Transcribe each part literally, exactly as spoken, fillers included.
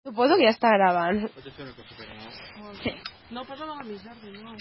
Suposo que ja està gravant. Pots fer una cosa, però... Sí. No, posa-la a mi, Jordi, no.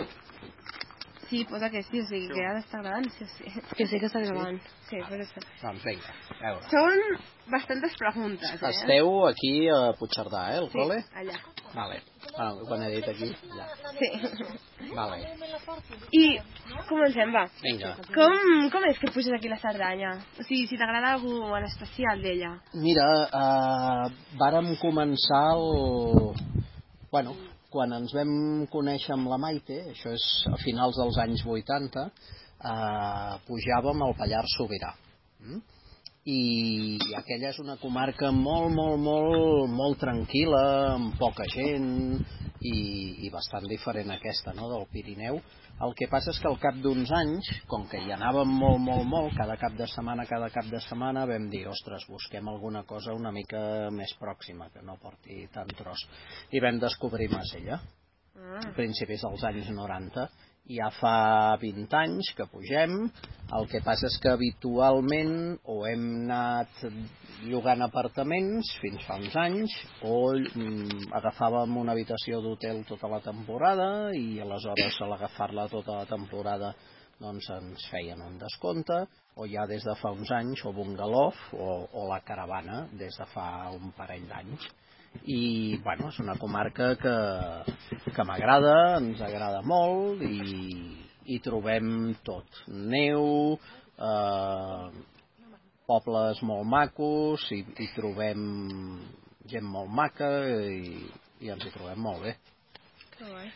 Sí, posa que sí, o sigui que ara està gravant, sí, sí. Que sí que està gravant. Sí, per això. Doncs vinga, a veure. Són bastantes preguntes, eh? Esteu aquí a Puigcerdà, eh, el col·le? Sí, allà. Vale. Bueno, quan he dit aquí, allà. Sí. Vale. I comencem, va. Vinga. Com, com és que puges aquí a la Cerdanya? O sigui, si t'agrada algú en especial d'ella. Mira, eh, vàrem començar el... Bueno, quan ens vam conèixer amb la Maite, això és a finals dels anys vuitanta, eh, pujàvem al Pallars Sobirà. Mm? I aquella és una comarca molt, molt, molt, molt tranquil·la, amb poca gent i, i bastant diferent aquesta, no?, del Pirineu. El que passa és que al cap d'uns anys, com que hi anàvem molt, molt, molt, cada cap de setmana, cada cap de setmana, vam dir, ostres, busquem alguna cosa una mica més pròxima, que no porti tant tros. I vam descobrir Masella, a principis dels anys noranta. Ja fa vint anys que pugem, el que passa és que habitualment o hem anat llogant apartaments fins fa uns anys o mm, agafàvem una habitació d'hotel tota la temporada i aleshores a l'agafar-la tota la temporada doncs ens feien un descompte, o ja des de fa uns anys o bungalow o, o la caravana des de fa un parell d'anys. I bueno, és una comarca que, que m'agrada, ens agrada molt i, i trobem tot, neu, eh, pobles molt macos i, i trobem gent molt maca i, i ens hi trobem molt bé. Que guai.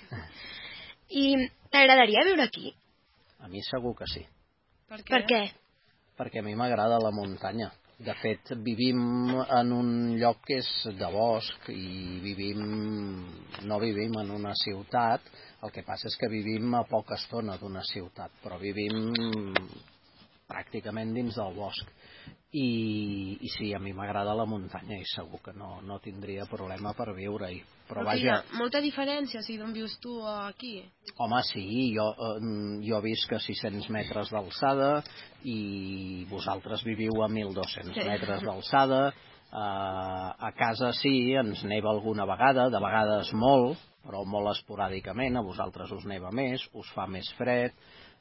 I t'agradaria viure aquí? A mi segur que sí. Per què? Per què? Perquè a mi m'agrada la muntanya. De fet, vivim en un lloc que és de bosc i vivim, no vivim en una ciutat, el que passa és que vivim a poca estona d'una ciutat, però vivim pràcticament dins del bosc. I, i sí, a mi m'agrada la muntanya i segur que no, no tindria problema per viure-hi. Però o sigui, vaja... molta diferència, o sigui, d'on vius tu o aquí? Home, sí, jo, jo visc a sis-cents metres d'alçada i vosaltres viviu a mil dos-cents sí. metres d'alçada. Uh, a casa sí, ens neva alguna vegada, de vegades molt, però molt esporàdicament, a vosaltres us neva més, us fa més fred,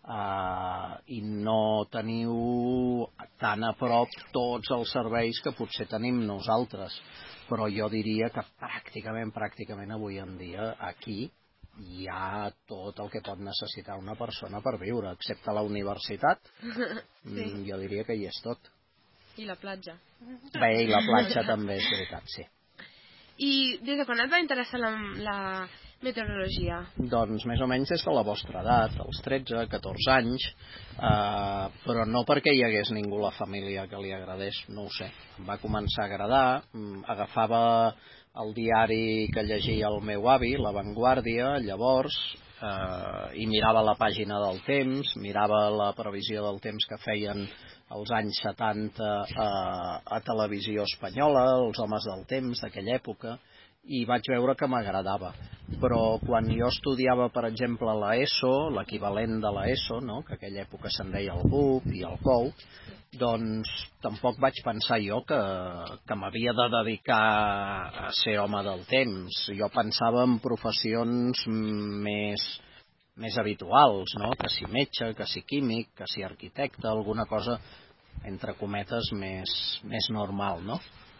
uh, i no teniu tan a prop tots els serveis que potser tenim nosaltres. Però jo diria que pràcticament, pràcticament avui en dia aquí hi ha tot el que pot necessitar una persona per viure, excepte la universitat. Sí. Jo diria que hi és tot. I la platja. Bé, i la platja també, és veritat, sí. I des de quan et va interessar la, la meteorologia? Doncs més o menys des de la vostra edat, als tretze, catorze anys, eh, però no perquè hi hagués ningú a la família que li agradés, no ho sé. Em va començar a agradar, agafava el diari que llegia el meu avi, La Vanguardia, llavors, eh, i mirava la pàgina del temps, mirava la previsió del temps que feien als anys setanta a, a televisió espanyola, els homes del temps d'aquella època, i vaig veure que m'agradava. Però quan jo estudiava, per exemple, l'ESO, l'equivalent de l'ESO, no?, que aquella època se'n deia el B U P i el C O U, doncs tampoc vaig pensar jo que, que m'havia de dedicar a ser home del temps. Jo pensava en professions més, més habituals, no?, que si metge, que si químic, que si arquitecte, alguna cosa, entre cometes, més, més normal, no?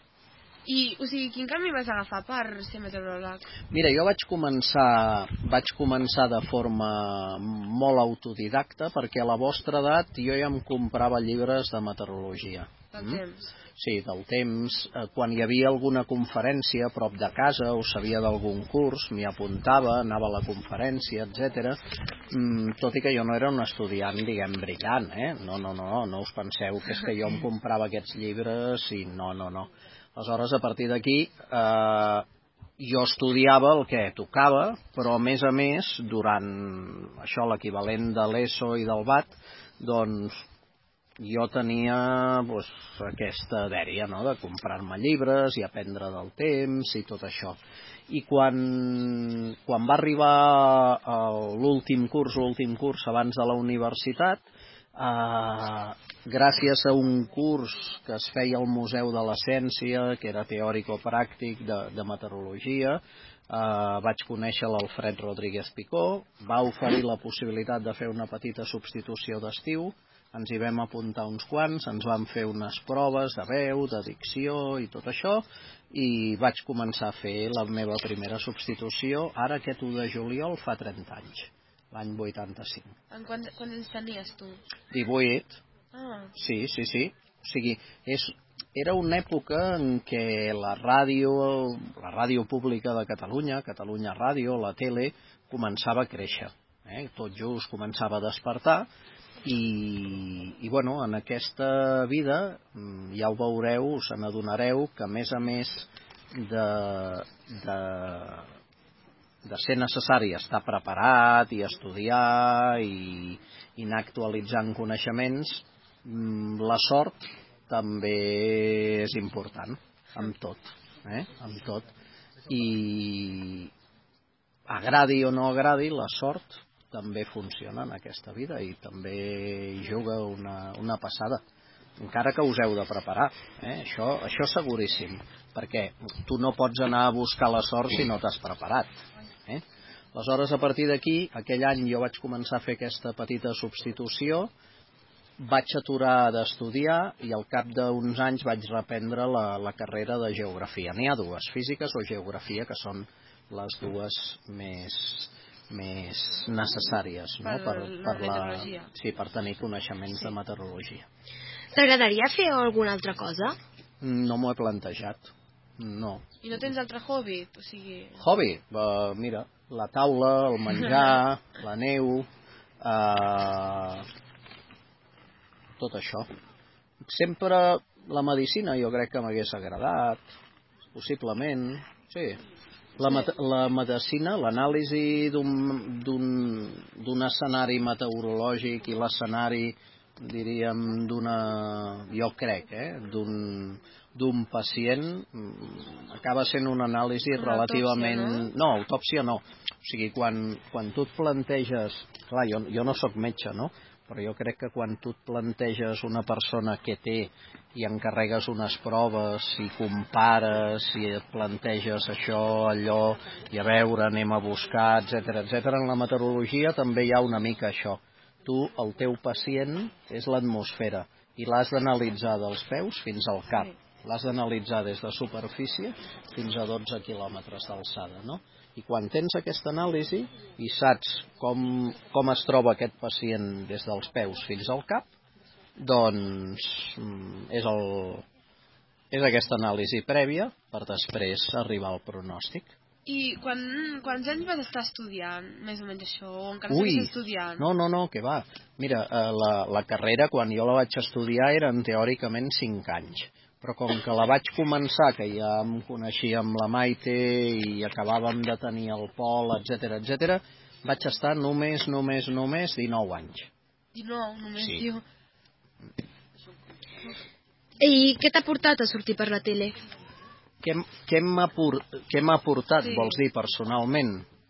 I, o sigui, quin camí vas agafar per ser meteoròleg? Mira, jo vaig començar, vaig començar de forma molt autodidacta, perquè a la vostra edat jo ja em comprava llibres de meteorologia. Del mm? temps? Sí, del temps. Quan hi havia alguna conferència a prop de casa o sabia d'algun curs, m'hi apuntava, anava a la conferència, etcètera. Mm, tot i que jo no era un estudiant, diguem, brillant, eh? No, no, no, no us penseu que és que jo em comprava aquests llibres i no, no, no. Aleshores, a partir d'aquí, eh, jo estudiava el que tocava, però a més a més, durant això, l'equivalent de l'ESO i del B A T, doncs jo tenia doncs, aquesta dèria, no?, de comprar-me llibres i aprendre del temps i tot això. I quan, quan va arribar l'últim curs, l'últim curs abans de la universitat, Uh, gràcies a un curs que es feia al Museu de la Ciència, que era teòrico-pràctic de, de meteorologia, uh, vaig conèixer l'Alfred Rodríguez Picó, va oferir la possibilitat de fer una petita substitució d'estiu, ens hi vam apuntar uns quants, ens van fer unes proves de veu, de dicció i tot això, i vaig començar a fer la meva primera substitució, ara aquest u de juliol fa trenta anys. L'any vuitanta-cinc. En quants, quants anys tenies tu? divuit. Ah. Sí, sí, sí. O sigui, és, era una època en què la ràdio, la ràdio pública de Catalunya, Catalunya Ràdio, la tele, començava a créixer. Eh? Tot just començava a despertar i, i bueno, en aquesta vida, ja ho veureu, us n'adonareu que a més a més de... de de ser necessari estar preparat i estudiar i, i anar actualitzant coneixements, la sort també és important, amb tot, eh? amb tot. I agradi o no agradi, la sort també funciona en aquesta vida i també hi juga una, una passada. Encara que us heu de preparar, eh? això, això seguríssim, perquè tu no pots anar a buscar la sort si no t'has preparat. Eh? Aleshores, a partir d'aquí, aquell any jo vaig començar a fer aquesta petita substitució, vaig aturar d'estudiar i al cap d'uns anys vaig reprendre la, la carrera de geografia. N'hi ha dues, físiques o geografia, que són les dues més, més necessàries, no? per, per, per, la, sí, per tenir coneixements sí. de meteorologia. T'agradaria fer alguna altra cosa? No m'ho he plantejat. No. I no tens altre hobby? O sigui... Hobby? Uh, mira, la taula, el menjar, la neu, uh, tot això. Sempre la medicina jo crec que m'hagués agradat, possiblement, sí. La, la medicina, l'anàlisi d'un escenari meteorològic i l'escenari, diríem, d'una, jo crec, eh, d'un... d'un pacient acaba sent una anàlisi una relativament... Autòpsia, no? No, autòpsia no. O sigui, quan, quan tu et planteges... Clar, jo, jo no sóc metge, no? Però jo crec que quan tu et planteges una persona que té i encarregues unes proves i compares i et planteges això, allò, i a veure, anem a buscar, etcètera, etcètera, en la meteorologia també hi ha una mica això. Tu, el teu pacient és l'atmosfera i l'has d'analitzar dels peus fins al cap. L'has d'analitzar des de superfície fins a dotze quilòmetres d'alçada, no? I quan tens aquesta anàlisi i saps com, com es troba aquest pacient des dels peus fins al cap, doncs és, el, és aquesta anàlisi prèvia per després arribar al pronòstic. I quan, quants anys vas estar estudiant, més o menys això, o encara Ui, estàs estudiant? No, no, no, que va. Mira, la, la carrera, quan jo la vaig estudiar, eren teòricament cinc anys. Però com que la vaig començar, que ja em coneixia amb la Maite i acabàvem de tenir el Pol, etcètera, etcètera, vaig estar només, només, només dinou anys. dinou, només, sí. Tio. I què t'ha portat a sortir per la tele? Què, què m'ha què m'ha portat, sí. vols dir, personalment?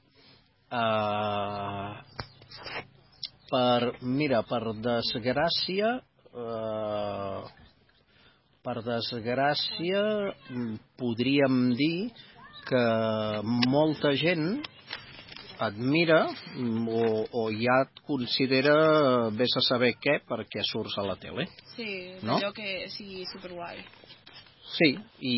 Uh, per, mira, per desgràcia... Uh, per desgràcia, podríem dir que molta gent admira o, o ja et considera vés a saber què perquè surts a la tele. Sí, no? Allò que sigui superguai. Sí, i,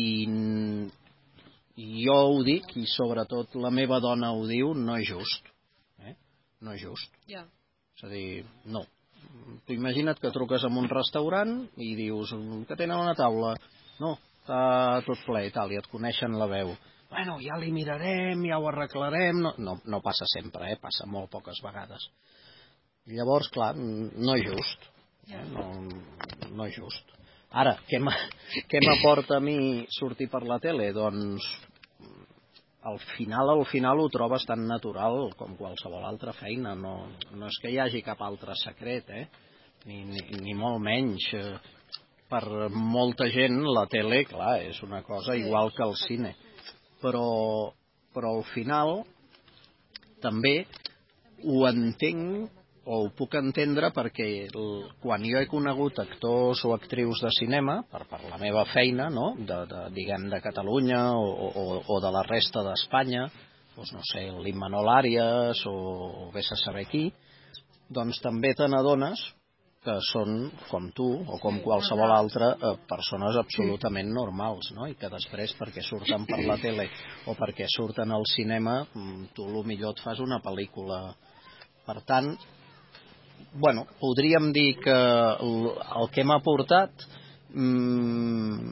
i jo ho dic, i sobretot la meva dona ho diu, no és just. Eh? No és just. Ja. És a dir, no. Tu imagina't que truques a un restaurant i dius que tenen una taula. No, està tot ple i tal, i et coneixen la veu. Bueno, ja li mirarem, ja ho arreglarem. No, no, no passa sempre, eh? Passa molt poques vegades. Llavors, clar, no és just. Eh? No, no és just. Ara, què m'aporta a mi sortir per la tele? Doncs al final, al final ho trobes tan natural com qualsevol altra feina. No, no és que hi hagi cap altre secret, eh? Ni, ni, ni molt menys. Per molta gent la tele, clar, és una cosa igual que el cine. Però, però al final també ho entenc o ho puc entendre perquè quan jo he conegut actors o actrius de cinema, per, per la meva feina, no? de, de, diguem de Catalunya o, o, o de la resta d'Espanya, doncs no sé, l'Immanol Àrias o, o vés a saber qui, doncs també te n'adones que són com tu o com qualsevol altra eh, persones absolutament normals, no? I que després perquè surten per la tele o perquè surten al cinema tu lo millor et fas una pel·lícula. Per tant, bueno, podríem dir que el, el que m'ha portat mm,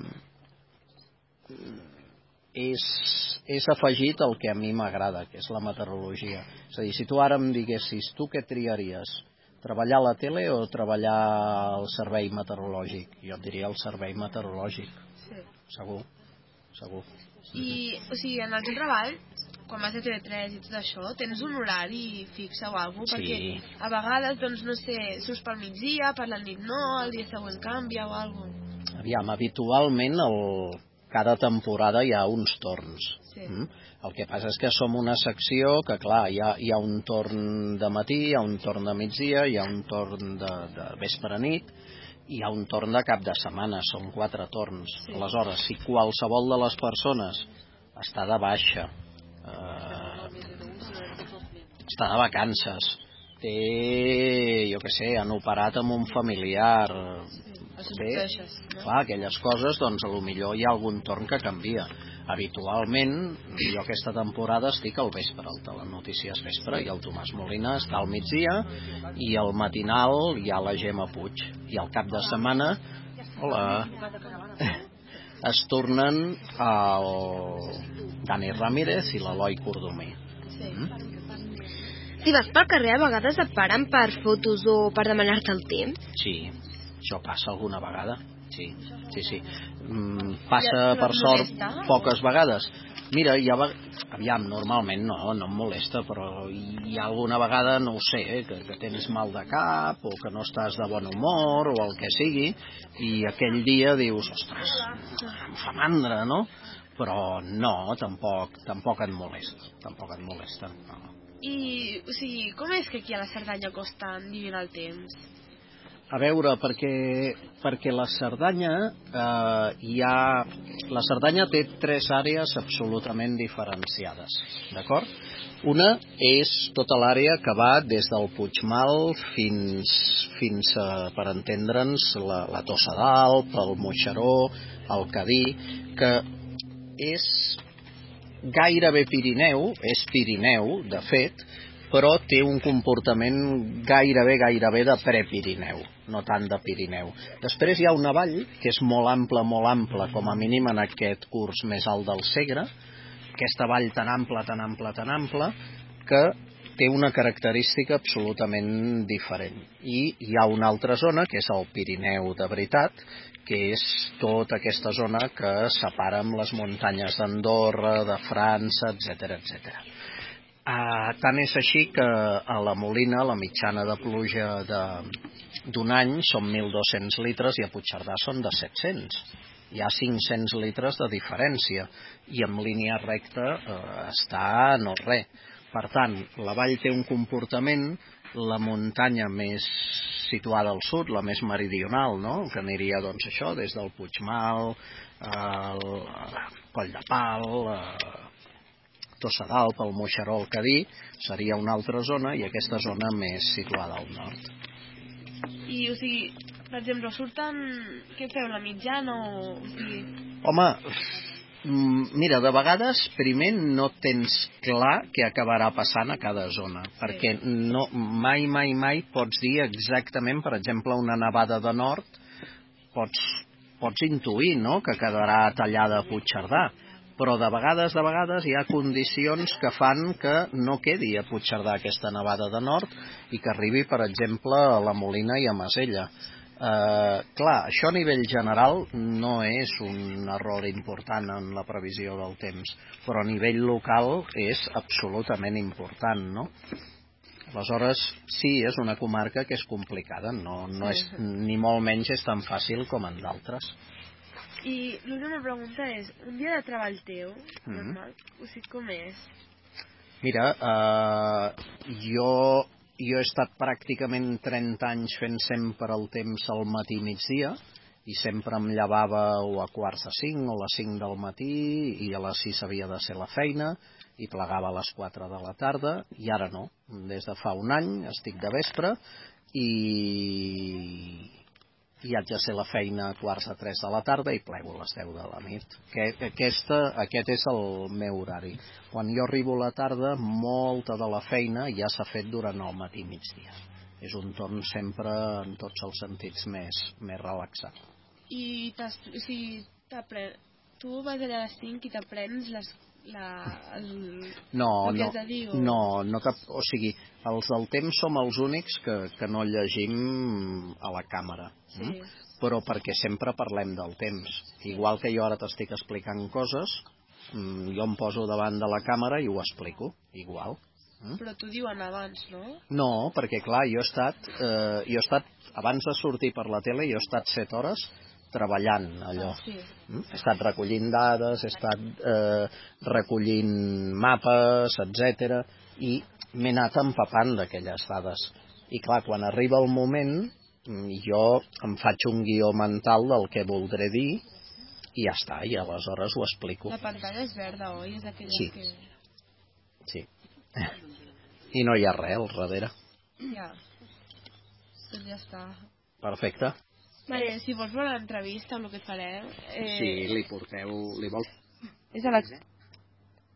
és, és afegit el que a mi m'agrada, que és la meteorologia. És a dir, si tu ara em diguessis tu què triaries, treballar a la tele o treballar al servei meteorològic? Jo et diria el servei meteorològic. Sí. Segur, segur. I, o sigui, en el teu treball, quan vas a T V tres i tot això, tens un horari fixe o alguna cosa? Sí. Perquè a vegades, doncs, no sé, surts pel migdia, per la nit no, el dia següent canvia o alguna cosa. Aviam, habitualment el, cada temporada hi ha uns torns. Sí. Mm? El que passa és que som una secció que, clar, hi ha, hi ha un torn de matí, hi ha un torn de migdia, hi ha un torn de, de vespre nit, i hi ha un torn de cap de setmana, són quatre torns. Sí. Aleshores, si qualsevol de les persones està de baixa, eh, està de vacances, té, jo què sé, han operat amb un familiar, bé, clar, aquelles coses, doncs a lo millor hi ha algun torn que canvia. Habitualment, jo aquesta temporada estic al vespre, al Telenotícies Vespre, i el Tomàs Molina està al migdia, i al matinal hi ha la Gemma Puig. I al cap de setmana, hola, es tornen el Dani Ramírez i l'Eloi Cordomí. Sí. Mm? Si vas pel carrer, a vegades et paren per fotos o per demanar-te el temps? Sí, això passa alguna vegada. Sí, sí, sí. Mm, passa per sort poques vegades. Mira, hi ha, aviam, normalment no, no em molesta, però hi ha alguna vegada, no ho sé, eh, que, que tens mal de cap o que no estàs de bon humor o el que sigui, i aquell dia dius, ostres, em fa mandra, no? Però no, tampoc, tampoc et molesta, tampoc et molesta, no. I, o sigui, com és que aquí a la Cerdanya costa vivint el temps? A veure, perquè, perquè la Cerdanya eh, hi ha... La Cerdanya té tres àrees absolutament diferenciades, d'acord? Una és tota l'àrea que va des del Puigmal fins, fins a, per entendre'ns, la, la Tossa d'Alp, el Moixeró, el Cadí, que és gairebé Pirineu, és Pirineu, de fet, però té un comportament gairebé, gairebé de prepirineu, no tant de Pirineu. Després hi ha una vall que és molt ampla, molt ampla, com a mínim en aquest curs més alt del Segre, aquesta vall tan ampla, tan ampla, tan ampla, que té una característica absolutament diferent. I hi ha una altra zona, que és el Pirineu de veritat, que és tota aquesta zona que separa amb les muntanyes d'Andorra, de França, etcètera, etcètera. Uh, tant és així que a la Molina la mitjana de pluja d'un any són mil dos-cents litres i a Puigcerdà són de set-cents. Hi ha cinc-cents litres de diferència i en línia recta uh, està no res. Per tant, la vall té un comportament, la muntanya més situada al sud, la més meridional, no? Que aniria doncs això, des del Puigmal, el Coll de Pal, eh, Tossa d'Alp, el Moixeró, el Cadí, seria una altra zona, i aquesta zona més situada al nord. I, o sigui, per exemple, surten... Què feu, la mitjana o... o sigui... Home, mira, de vegades, primer no tens clar què acabarà passant a cada zona, sí. Perquè no, mai, mai, mai pots dir exactament, per exemple, una nevada de nord, pots, pots intuir, no?, que quedarà tallada a Puigcerdà, però de vegades, de vegades hi ha condicions que fan que no quedi a Puigcerdà aquesta nevada de nord i que arribi, per exemple, a la Molina i a Masella. Eh, clar, això a nivell general no és un error important en la previsió del temps, però a nivell local és absolutament important, no? Aleshores, sí, és una comarca que és complicada, no, no és, ni molt menys és tan fàcil com en d'altres. I l'última pregunta és, un dia de treball teu, normal, mm-hmm. o sigui, com és? Mira, eh, jo jo he estat pràcticament trenta anys fent sempre el temps al matí migdia, i sempre em llevava o a quarts de cinc o a les cinc del matí, i a les sis havia de ser la feina, i plegava a les quatre de la tarda, i ara no. Des de fa un any estic de vespre, i, i haig de ser la feina a quarts de tres de la tarda i plego a les deu de la nit. Aquesta, aquest és el meu horari. Quan jo arribo a la tarda, molta de la feina ja s'ha fet durant el matí migdia. És un torn sempre, en tots els sentits, més, més relaxat. I o sigui, tu vas allà a les cinc i t'aprens les, la, el, no, el que no, has de dir? O... No, no cap, o sigui, els del temps som els únics que, que no llegim a la càmera. Sí. Mm? Però perquè sempre parlem del temps. Igual que jo ara t'estic explicant coses, jo em poso davant de la càmera i ho explico, igual. Mm? Però t'ho diuen abans, no? No, perquè clar, jo he estat, eh, jo he estat, abans de sortir per la tele, jo he estat set hores treballant allò. Ah, sí. Mm? He estat recollint dades, he estat eh, recollint mapes, etcètera, i m'he anat empapant d'aquelles dades. I clar, quan arriba el moment, jo em faig un guió mental del que voldré dir, i ja està, i aleshores ho explico. La pantalla és verda, oi? És aquella sí. que... Sí. I no hi ha res al darrere. Ja. Doncs ja està. Perfecte. Eh, si vols veure l'entrevista amb el que farem... Eh... Sí, li porteu... Li vol... És a la...